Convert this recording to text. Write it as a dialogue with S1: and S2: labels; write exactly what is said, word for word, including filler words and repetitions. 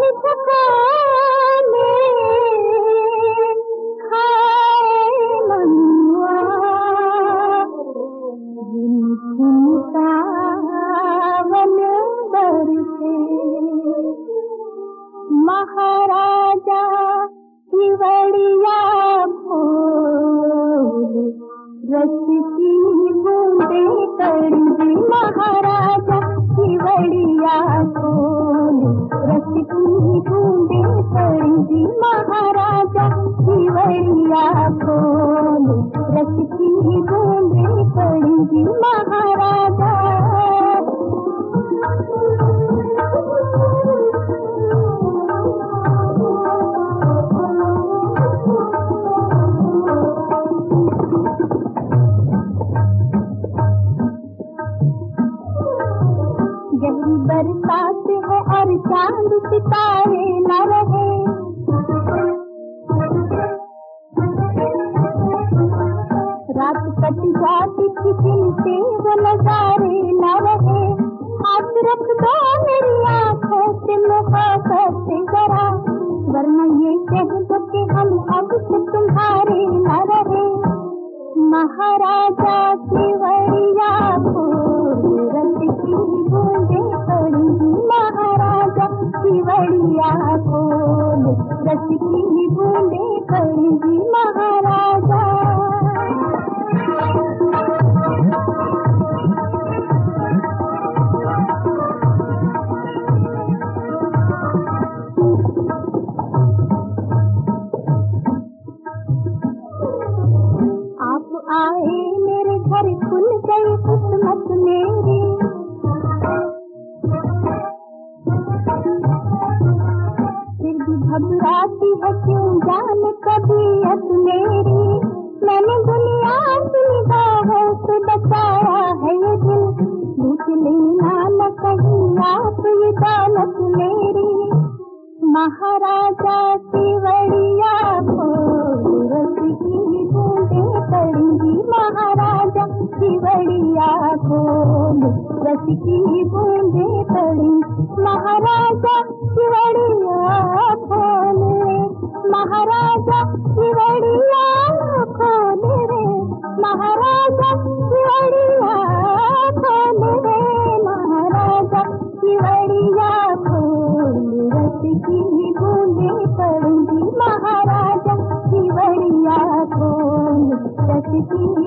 S1: झकाने खाए मनुआ झुमझुम सावन बरसे महाराजा केवड़िया फूल रस की बूंदे कड़ी महाराजा केवड़िया फूल रस की बूंदे कड़ी महाराजा केवड़िया फूल रस की बूंदे कड़ी महाराजा गहरी बरसात है और चांद सितारे न रहे रात कट जाती किचन से वो नजारे न रहे हाथ रख दो मेरी आंखों से मुहाबत से जरा वरना ये कह दो कि हम अब से तुम्हारे न रहे महाराजा केवड़िया फूल रस की बूंदे पड़ी महाराजा केवड़िया फूल रस की बूंदे पड़ी महाराजा आप आए मेरे घर खुल गई किस्मत मेरी फिर भी घबराती है क्यों जान तबीयत मेरी मैंने दुनिया की निगाहों से बचाया है ये दिल लूट लेना न कहीं आप ये दौलत मेरी महाराजा केवड़िया फूल रस की बूंदे पड़ी महाराजा केवड़िया फूल रस की बूंदे पड़ी महाराजा केवड़िया फूल महाराजा केवड़िया फूल रे महाराजा केवड़िया फूल रे महाराजा केवड़िया फूल रस की बूंदे पड़ी महाराजा केवड़िया फूल रस की